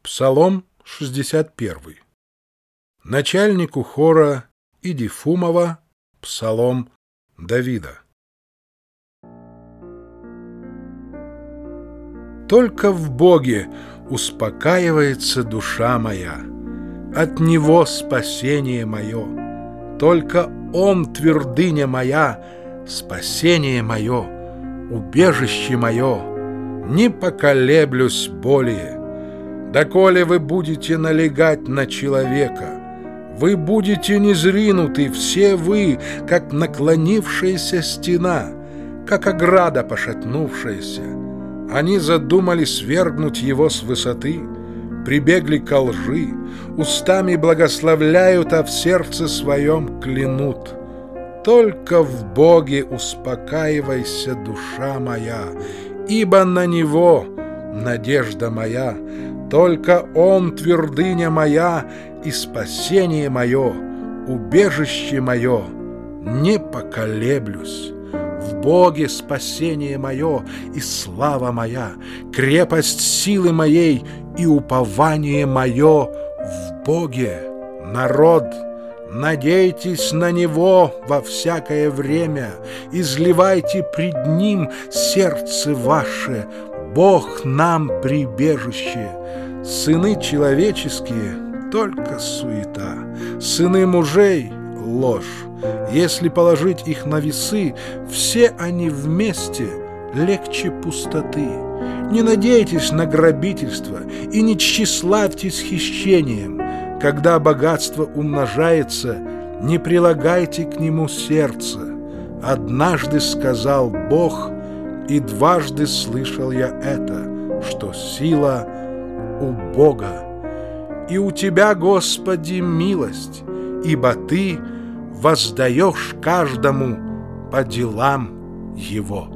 Псалом 61. Начальнику хора Идифумова псалом Давида. Только в Боге успокаивается душа моя, от Него спасение мое. Только Он твердыня моя, спасение мое, убежище мое. Не поколеблюсь более. Доколе вы будете налегать на человека, вы будете низринуты, все вы, как наклонившаяся стена, как ограда пошатнувшаяся. Они задумали свергнуть его с высоты, прибегли ко лжи, устами благословляют, а в сердце своем клянут. Только в Боге успокаивайся, душа моя, ибо на Него надежда моя. Только Он твердыня моя и спасение мое, убежище мое, не поколеблюсь. В Боге спасение мое и слава моя, крепость силы моей и упование мое в Боге. Народ, надейтесь на Него во всякое время, изливайте пред Ним сердце ваше. Бог нам прибежище. Сыны человеческие — только суета, сыны мужей — ложь. Если положить их на весы, все они вместе легче пустоты. Не надейтесь на грабительство и не тщеславьтесь хищением. Когда богатство умножается, не прилагайте к нему сердце. Однажды сказал Бог, и дважды слышал я это, что сила у Бога. И у Тебя, Господи, милость, ибо Ты воздаешь каждому по делам его.